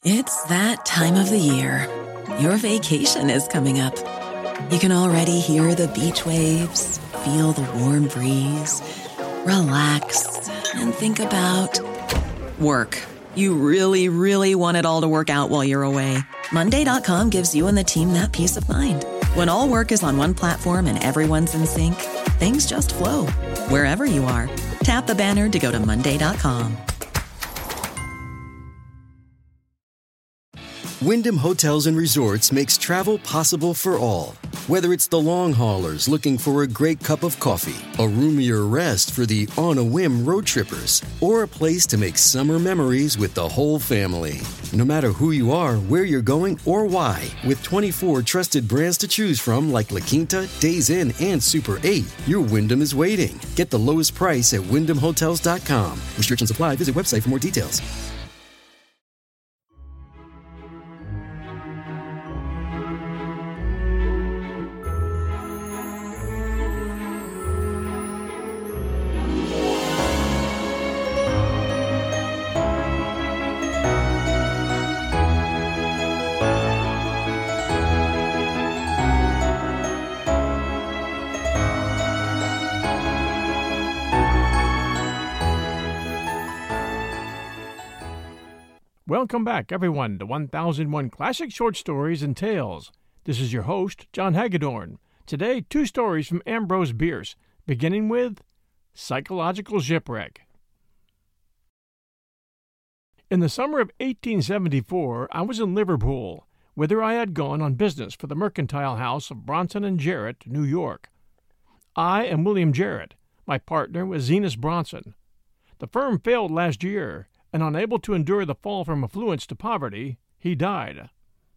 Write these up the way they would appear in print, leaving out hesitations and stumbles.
It's that time of the year. Your vacation is coming up. You can already hear the beach waves, feel the warm breeze, relax, and think about work. You really, really want it all to work out while you're away. Monday.com gives you and the team that peace of mind. When all work is on one platform and everyone's in sync, things just flow. Wherever you are, tap the banner to go to Monday.com. Wyndham Hotels & Resorts makes travel possible for all. Whether it's the long haulers looking for a great cup of coffee, a roomier rest for the on-a-whim road trippers, or a place to make summer memories with the whole family. No matter who you are, where you're going, or why, with 24 trusted brands to choose from like La Quinta, Days Inn, and Super 8, your Wyndham is waiting. Get the lowest price at WyndhamHotels.com. Restrictions apply. Visit website for more details. Welcome back, everyone, to 1001 Classic Short Stories and Tales. This is your host, John Hagedorn. Today, 2 stories from Ambrose Bierce, beginning with Psychological Shipwreck. In the summer of 1874, I was in Liverpool, whither I had gone on business for the mercantile house of Bronson and Jarrett, New York. I am William Jarrett. My partner was Zenas Bronson. The firm failed last year, and unable to endure the fall from affluence to poverty, he died.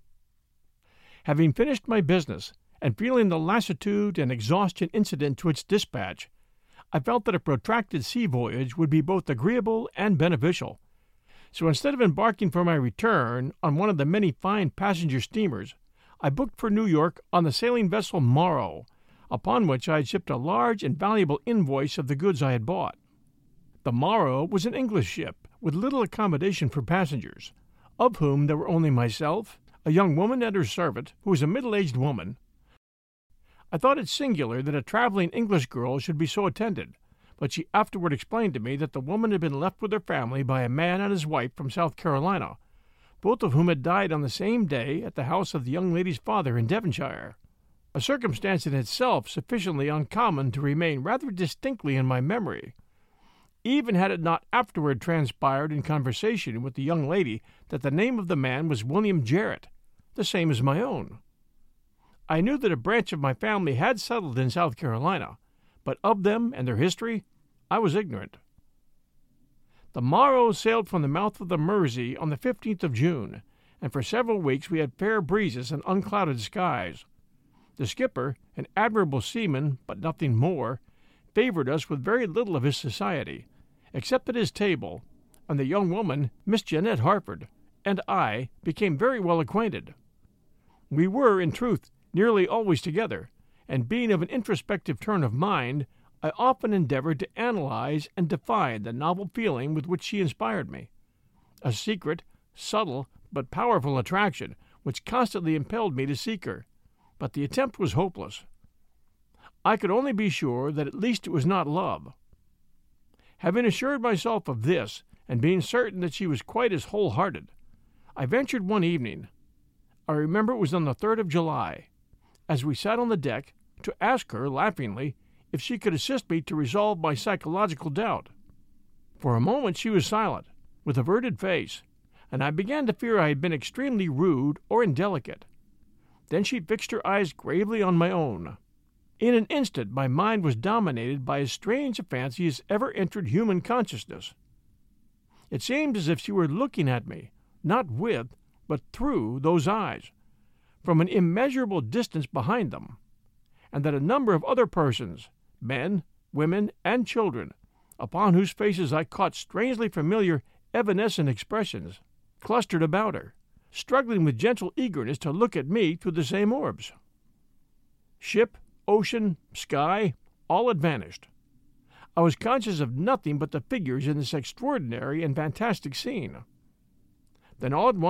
Having finished my business, and feeling the lassitude and exhaustion incident to its dispatch, I felt that a protracted sea voyage would be both agreeable and beneficial. So instead of embarking for my return on one of the many fine passenger steamers, I booked for New York on the sailing vessel Morrow, upon which I had shipped a large and valuable invoice of the goods I had bought. The Morrow was an English ship, with little accommodation for passengers, of whom there were only myself, a young woman and her servant, who was a middle-aged woman. I thought it singular that a traveling English girl should be so attended, but she afterward explained to me that the woman had been left with her family by a man and his wife from South Carolina, both of whom had died on the same day at the house of the young lady's father in Devonshire, a circumstance in itself sufficiently uncommon to remain rather distinctly in my memory, even had it not afterward transpired in conversation with the young lady that the name of the man was William Jarrett, the same as my own. I knew that a branch of my family had settled in South Carolina, but of them and their history I was ignorant. The Morrow sailed from the mouth of the Mersey on the 15th of June, and for several weeks we had fair breezes and unclouded skies. The skipper, an admirable seaman, but nothing more, favored us with very little of his society, except at his table, and the young woman, Miss Jeanette Harford, and I became very well acquainted. We were, in truth, nearly always together, and being of an introspective turn of mind, I often endeavored to analyze and define the novel feeling with which she inspired me, a secret, subtle, but powerful attraction which constantly impelled me to seek her, but the attempt was hopeless. I could only be sure that at least it was not love. Having assured myself of this, and being certain that she was quite as whole-hearted, I ventured one evening, I remember it was on the 3rd of July, as we sat on the deck, to ask her, laughingly, if she could assist me to resolve my psychological doubt. For a moment she was silent, with averted face, and I began to fear I had been extremely rude or indelicate. Then she fixed her eyes gravely on my own. In an instant my mind was dominated by as strange a fancy as ever entered human consciousness. It seemed as if she were looking at me, not with, but through those eyes, from an immeasurable distance behind them, and that a number of other persons, men, women, and children, upon whose faces I caught strangely familiar evanescent expressions, clustered about her, struggling with gentle eagerness to look at me through the same orbs. Ship, ocean, sky, all had vanished. I was conscious of nothing but the figures in this extraordinary and fantastic scene. Then all at once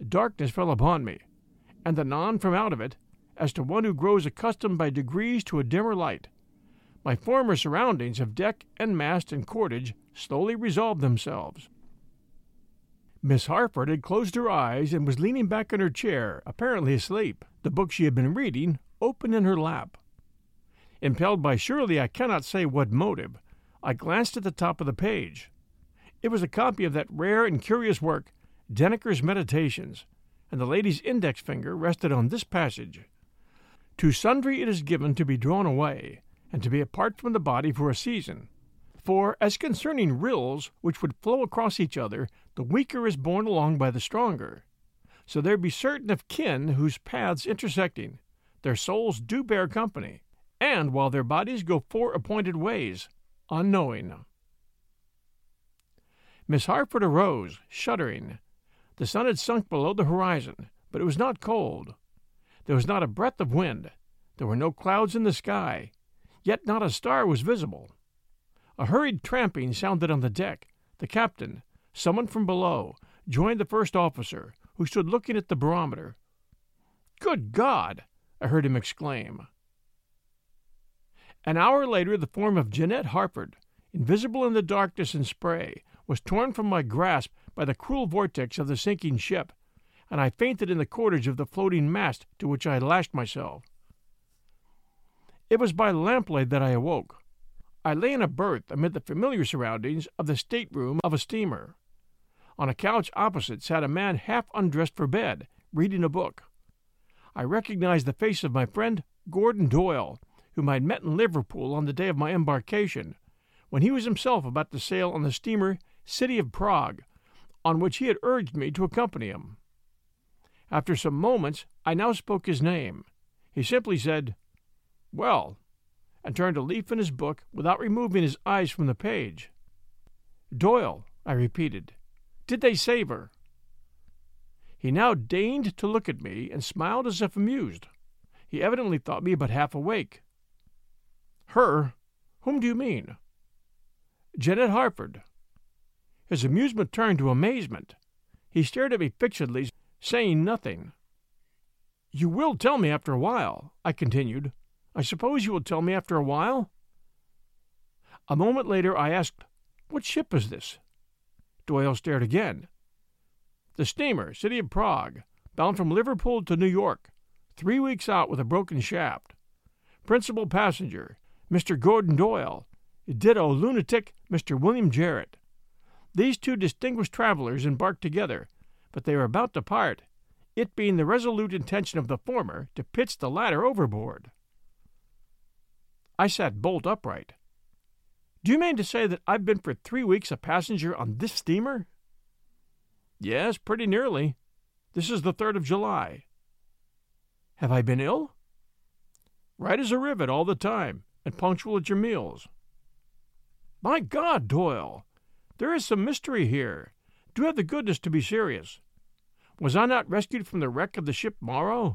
darkness fell upon me, and anon from out of it, as to one who grows accustomed by degrees to a dimmer light, my former surroundings of deck and mast and cordage slowly resolved themselves. Miss Harford had closed her eyes and was leaning back in her chair, apparently asleep, the book she had been reading open in her lap. Impelled by surely I cannot say what motive, I glanced at the top of the page. It was a copy of that rare and curious work, Denneker's Meditations, and the lady's index finger rested on this passage: "To sundry it is given to be drawn away, and to be apart from the body for a season. For, as concerning rills which would flow across each other, the weaker is borne along by the stronger. So there be certain of kin whose paths intersecting, their souls do bear company, and while their bodies go four appointed ways, unknowing." Miss Harford arose, shuddering. The sun had sunk below the horizon, but it was not cold. There was not a breath of wind. There were no clouds in the sky, yet not a star was visible. A hurried tramping sounded on the deck. The captain, summoned from below, joined the first officer, who stood looking at the barometer. "Good God!" I heard him exclaim. An hour later the form of Jeanette Harford, invisible in the darkness and spray, was torn from my grasp by the cruel vortex of the sinking ship, and I fainted in the cordage of the floating mast to which I had lashed myself. It was by lamplight that I awoke. I lay in a berth amid the familiar surroundings of the stateroom of a steamer. On a couch opposite sat a man half undressed for bed, reading a book. I recognized the face of my friend Gordon Doyle, whom I had met in Liverpool on the day of my embarkation, when he was himself about to sail on the steamer City of Prague, on which he had urged me to accompany him. After some moments, I now spoke his name. He simply said, "Well," and turned a leaf in his book without removing his eyes from the page. "Doyle," I repeated, "did they save her?" He now deigned to look at me and smiled as if amused. He evidently thought me but half awake. "Her? Whom do you mean?" "Jeanette Harford." His amusement turned to amazement. He stared at me fixedly, saying nothing. "You will tell me after a while," I continued. "I suppose you will tell me after a while?" A moment later I asked, "What ship is this?" Doyle stared again. "The steamer, City of Prague, bound from Liverpool to New York, 3 weeks out with a broken shaft. Principal passenger, Mr. Gordon Doyle, ditto lunatic, Mr. William Jarrett. These two distinguished travelers embarked together, but they are about to part, it being the resolute intention of the former to pitch the latter overboard." I sat bolt upright. "Do you mean to say that I've been for 3 weeks a passenger on this steamer?" "Yes, pretty nearly. This is the 3rd of July. "Have I been ill?" "Right as a rivet all the time, and punctual at your meals." "My God, Doyle, there is some mystery here. Do have the goodness to be serious. Was I not rescued from the wreck of the ship Morrow?"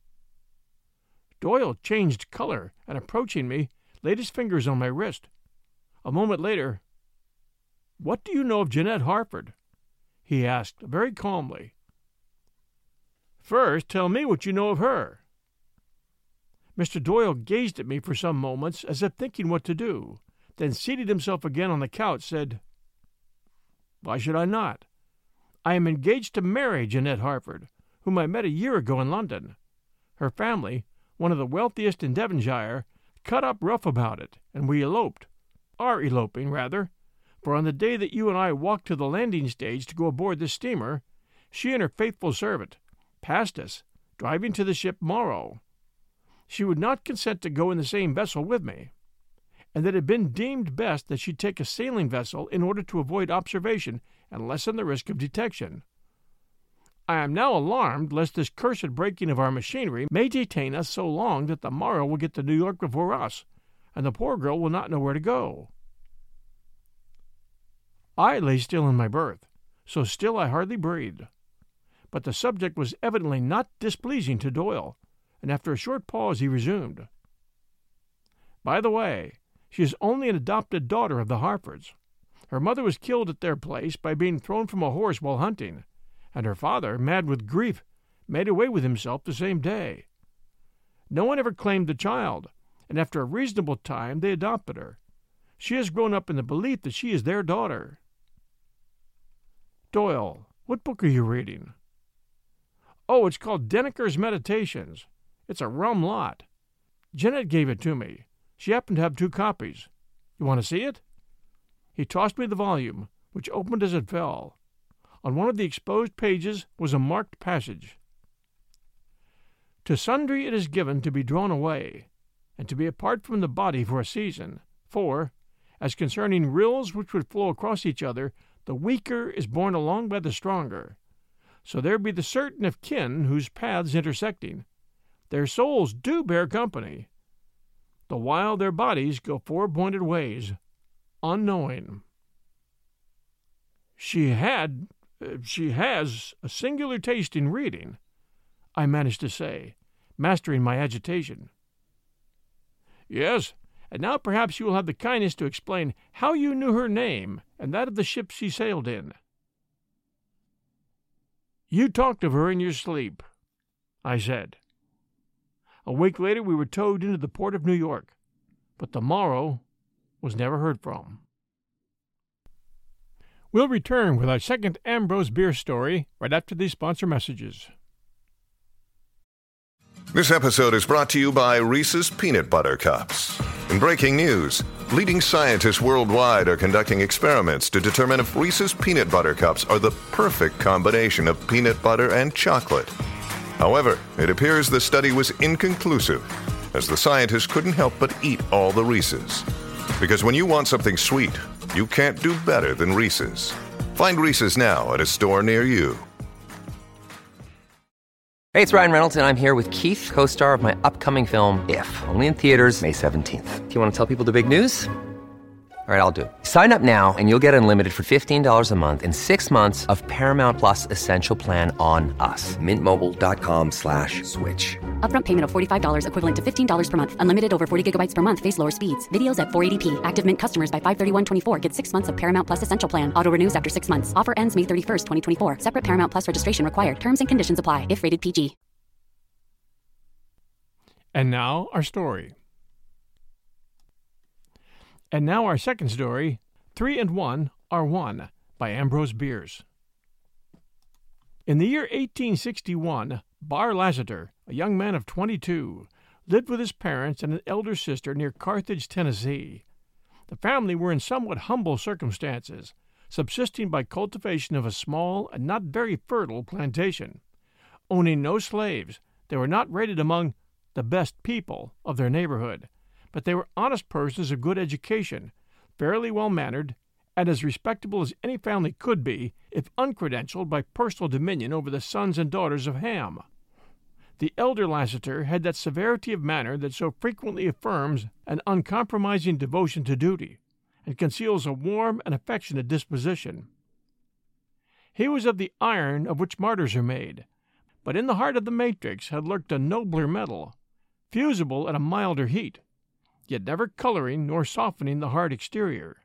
Doyle changed color, and approaching me, laid his fingers on my wrist. A moment later, "What do you know of Jeanette Harford?" he asked very calmly. "First, tell me what you know of her." Mr. Doyle gazed at me for some moments as if thinking what to do, then seated himself again on the couch, said, "Why should I not? I am engaged to marry Jeanette Harford, whom I met a year ago in London. Her family, one of the wealthiest in Devonshire, cut up rough about it, and we are eloping, rather, for on the day that you and I walked to the landing stage to go aboard this steamer, she and her faithful servant passed us, driving to the ship Morrow. She would not consent to go in the same vessel with me, and it had been deemed best that she take a sailing vessel in order to avoid observation and lessen the risk of detection. I am now alarmed lest this cursed breaking of our machinery may detain us so long that the Morrow will get to New York before us, and the poor girl will not know where to go." I lay still in my berth, so still I hardly breathed. But the subject was evidently not displeasing to Doyle, and after a short pause he resumed. "By the way, she is only an adopted daughter of the Harfords. Her mother was killed at their place by being thrown from a horse while hunting, and her father, mad with grief, made away with himself the same day. No one ever claimed the child, and after a reasonable time they adopted her. She has grown up in the belief that she is their daughter. Doyle, what book are you reading? Oh, it's called Denneker's Meditations. It's a rum lot. Jeanette gave it to me. She happened to have 2 copies. You want to see it? He tossed me the volume, which opened as it fell. On one of the exposed pages was a marked passage. To sundry it is given to be drawn away, and to be apart from the body for a season. For, as concerning rills which would flow across each other, the weaker is borne along by the stronger. So there be the certain of kin whose paths intersecting, their souls do bear company, the while their bodies go 4-pointed ways, unknowing. She has a singular taste in reading, I managed to say, mastering my agitation. Yes, and now perhaps you will have the kindness to explain how you knew her name and that of the ship she sailed in. You talked of her in your sleep, I said. A week later we were towed into the port of New York, but the Morrow was never heard from. We'll return with our second Ambrose Bierce story right after these sponsor messages. This episode is brought to you by Reese's Peanut Butter Cups. In breaking news, leading scientists worldwide are conducting experiments to determine if Reese's Peanut Butter Cups are the perfect combination of peanut butter and chocolate. However, it appears the study was inconclusive, as the scientists couldn't help but eat all the Reese's. Because when you want something sweet, you can't do better than Reese's. Find Reese's now at a store near you. Hey, it's Ryan Reynolds, and I'm here with Keith, co-star of my upcoming film, If, only in theaters May 17th. Do you want to tell people the big news? All right, I'll do it. Sign up now and you'll get unlimited for $15 a month and 6 months of Paramount Plus Essential Plan on us. MintMobile.com/switch. Upfront payment of $45 equivalent to $15 per month. Unlimited over 40 gigabytes per month. Face lower speeds. Videos at 480p. Active Mint customers by 531.24 get 6 months of Paramount Plus Essential Plan. Auto renews after 6 months. Offer ends May 31st, 2024. Separate Paramount Plus registration required. Terms and conditions apply if rated PG. And now our story. And now our second story, 3 and 1 are 1, by Ambrose Bierce. In the year 1861, Bar Lassiter, a young man of 22, lived with his parents and an elder sister near Carthage, Tennessee. The family were in somewhat humble circumstances, subsisting by cultivation of a small and not very fertile plantation. Owning no slaves, they were not rated among the best people of their neighborhood, but they were honest persons of good education, fairly well-mannered, and as respectable as any family could be if uncredentialed by personal dominion over the sons and daughters of Ham. The elder Lassiter had that severity of manner that so frequently affirms an uncompromising devotion to duty, and conceals a warm and affectionate disposition. He was of the iron of which martyrs are made, but in the heart of the matrix had lurked a nobler metal, fusible at a milder heat, yet never coloring nor softening the hard exterior.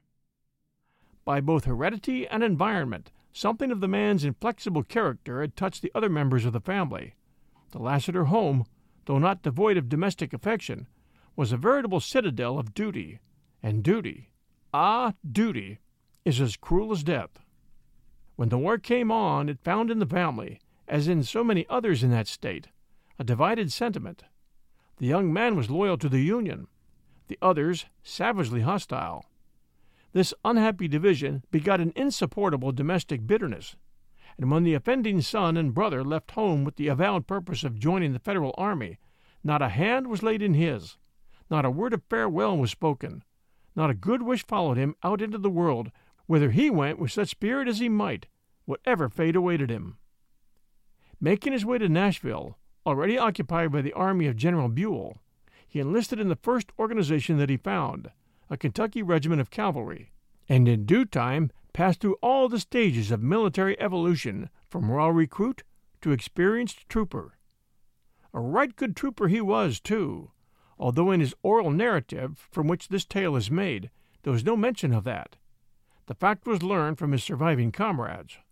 By both heredity and environment, something of the man's inflexible character had touched the other members of the family. The Lassiter home, though not devoid of domestic affection, was a veritable citadel of duty, and duty, duty, is as cruel as death. When the war came on, it found in the family, as in so many others in that state, a divided sentiment. The young man was loyal to the Union, the others savagely hostile. This unhappy division begot an insupportable domestic bitterness, and when the offending son and brother left home with the avowed purpose of joining the Federal army, not a hand was laid in his, not a word of farewell was spoken, not a good wish followed him out into the world, whither he went with such spirit as he might, whatever fate awaited him. Making his way to Nashville, already occupied by the army of General Buell, he enlisted in the first organization that he found, a Kentucky regiment of cavalry, and in due time passed through all the stages of military evolution from raw recruit to experienced trooper. A right good trooper he was, too, although in his oral narrative from which this tale is made, there was no mention of that. The fact was learned from his surviving comrades.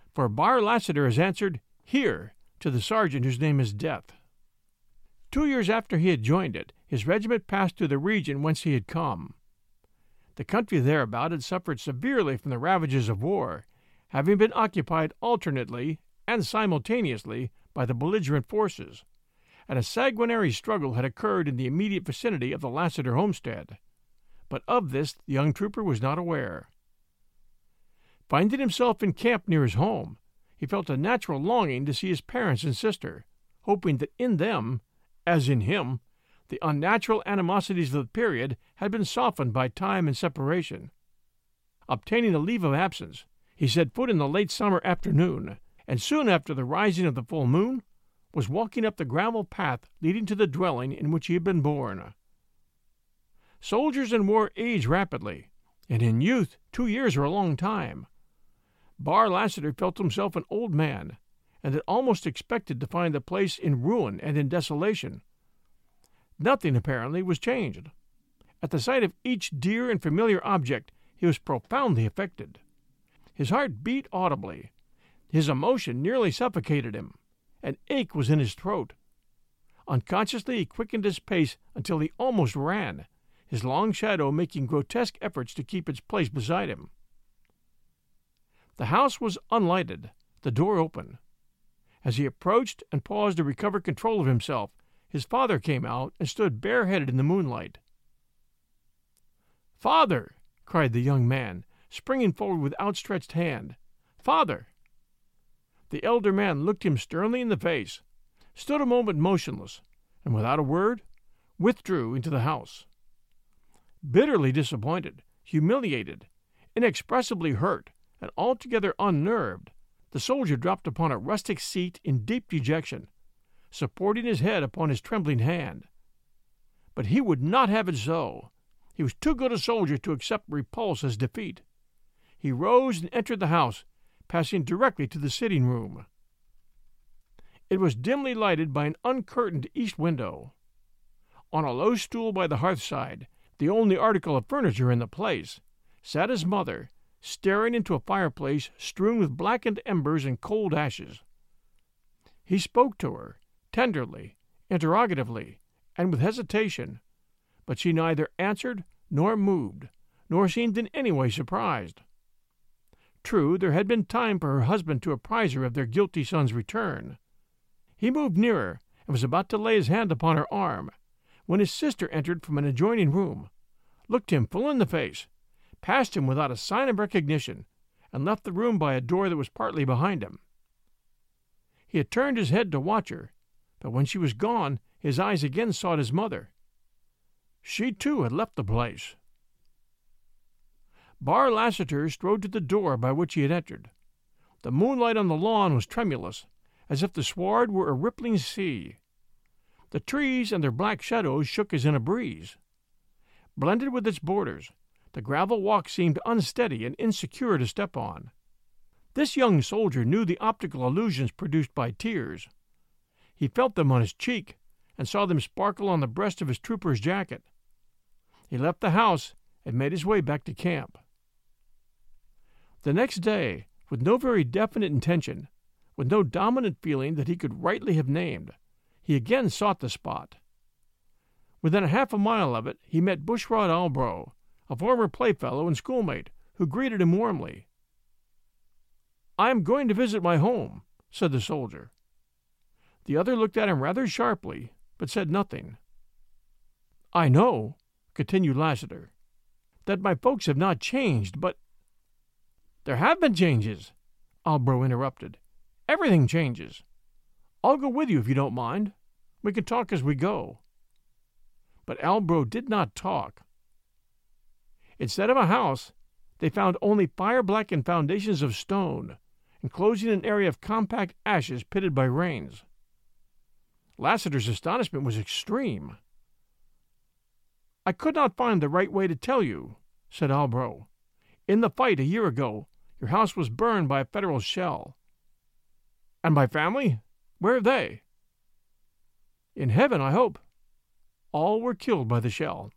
for Bar Lassiter has answered "Here" to the sergeant whose name is Death. 2 years after he had joined it, his regiment passed through the region whence he had come. The country thereabout had suffered severely from the ravages of war, having been occupied alternately and simultaneously by the belligerent forces, and a sanguinary struggle had occurred in the immediate vicinity of the Lassiter homestead. But of this the young trooper was not aware. Finding himself in camp near his home, he felt a natural longing to see his parents and sister, hoping that in them, as in him, the unnatural animosities of the period had been softened by time and separation. Obtaining a leave of absence, he set foot in the late summer afternoon, and soon after the rising of the full moon, was walking up the gravel path leading to the dwelling in which he had been born. Soldiers in war age rapidly, and in youth 2 years are a long time. Bar Lassiter felt himself an old man, and had almost expected to find the place in ruin and in desolation. Nothing, apparently, was changed. At the sight of each dear and familiar object, he was profoundly affected. His heart beat audibly. His emotion nearly suffocated him. An ache was in his throat. Unconsciously he quickened his pace until he almost ran, his long shadow making grotesque efforts to keep its place beside him. The house was unlighted, the door open. As he approached and paused to recover control of himself, his father came out and stood bareheaded in the moonlight. "Father!" cried the young man, springing forward with outstretched hand. "Father!" The elder man looked him sternly in the face, stood a moment motionless, and without a word withdrew into the house. Bitterly disappointed, humiliated, inexpressibly hurt, and altogether unnerved, the soldier dropped upon a rustic seat in deep dejection, supporting his head upon his trembling hand. But he would not have it so. He was too good a soldier to accept repulse as defeat. He rose and entered the house, passing directly to the sitting-room. It was dimly lighted by an uncurtained east window. On a low stool by the hearthside, the only article of furniture in the place, sat his mother, staring into a fireplace strewn with blackened embers and cold ashes. He spoke to her, tenderly, interrogatively, and with hesitation, but she neither answered nor moved, nor seemed in any way surprised. True, there had been time for her husband to apprise her of their guilty son's return. He moved nearer and was about to lay his hand upon her arm, when his sister entered from an adjoining room, looked him full in the face, passed him without a sign of recognition, and left the room by a door that was partly behind him. He had turned his head to watch her, but when she was gone, his eyes again sought his mother. She, too, had left the place. Bar Lassiter strode to the door by which he had entered. The moonlight on the lawn was tremulous, as if the sward were a rippling sea. The trees and their black shadows shook as in a breeze. Blended with its borders, the gravel walk seemed unsteady and insecure to step on. This young soldier knew the optical illusions produced by tears. He felt them on his cheek, and saw them sparkle on the breast of his trooper's jacket. He left the house and made his way back to camp. The next day, with no very definite intention, with no dominant feeling that he could rightly have named, he again sought the spot. Within half a mile of it he met Bushrod Albro, a former playfellow and schoolmate, who greeted him warmly. "I am going to visit my home," said the soldier. The other looked at him rather sharply, but said nothing. "I know," continued Lassiter, "that my folks have not changed, but—" "There have been changes," Albro interrupted. "Everything changes. I'll go with you if you don't mind. We can talk as we go." But Albro did not talk. Instead of a house, they found only fire-blackened foundations of stone, enclosing an area of compact ashes pitted by rains. Lassiter's astonishment was extreme. "I could not find the right way to tell you," said Albro. "In the fight a year ago, your house was burned by a Federal shell." "And my family? Where are they?" "In heaven, I hope. All were killed by the shell."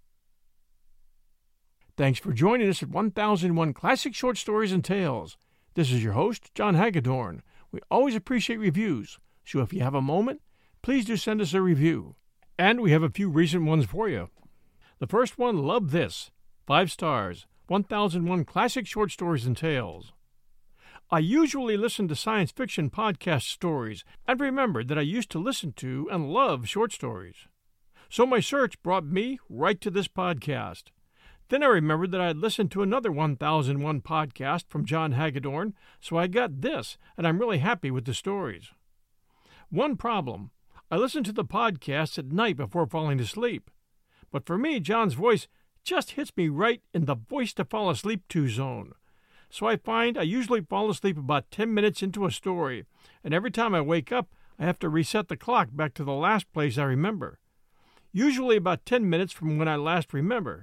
Thanks for joining us at 1001 Classic Short Stories and Tales. This is your host, John Hagedorn. We always appreciate reviews, so if you have a moment, please do send us a review. And we have a few recent ones for you. The first one, Love This. 5 stars, 1001 Classic Short Stories and Tales. I usually listen to science fiction podcast stories and remembered that I used to listen to and love short stories. So my search brought me right to this podcast. Then I remembered that I had listened to another 1001 podcast from John Hagedorn, so I got this, and I'm really happy with the stories. One problem, I listen to the podcasts at night before falling to sleep. But for me, John's voice just hits me right in the voice to fall asleep to zone. So I find I usually fall asleep about 10 minutes into a story, and every time I wake up, I have to reset the clock back to the last place I remember. Usually about 10 minutes from when I last remember.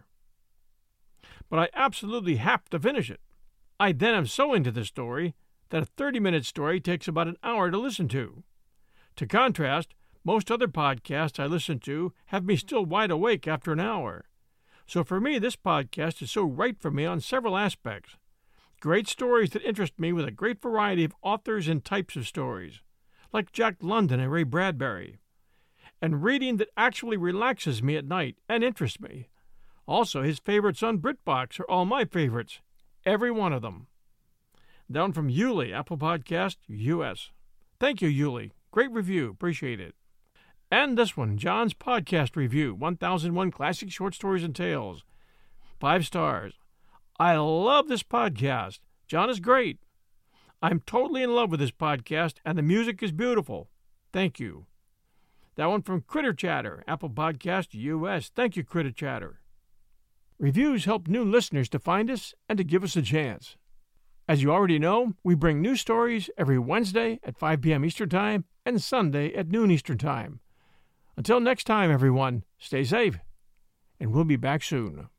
But I absolutely have to finish it. I then am so into the story that a 30-minute story takes about an hour to listen to. To contrast, most other podcasts I listen to have me still wide awake after an hour. So for me, this podcast is so right for me on several aspects. Great stories that interest me with a great variety of authors and types of stories, like Jack London and Ray Bradbury. And reading that actually relaxes me at night and interests me. Also, his favorites on BritBox are all my favorites, every one of them. Down from Yuli, Apple Podcast, US. Thank you, Yuli. Great review. Appreciate it. And this one, John's podcast review, 1001 Classic Short Stories and Tales. 5 stars. I love this podcast. John is great. I'm totally in love with this podcast, and the music is beautiful. Thank you. That one from Critter Chatter, Apple Podcast, US. Thank you, Critter Chatter. Reviews help new listeners to find us and to give us a chance. As you already know, we bring new stories every Wednesday at 5 p.m. Eastern Time and Sunday at noon Eastern Time. Until next time, everyone, stay safe, and we'll be back soon.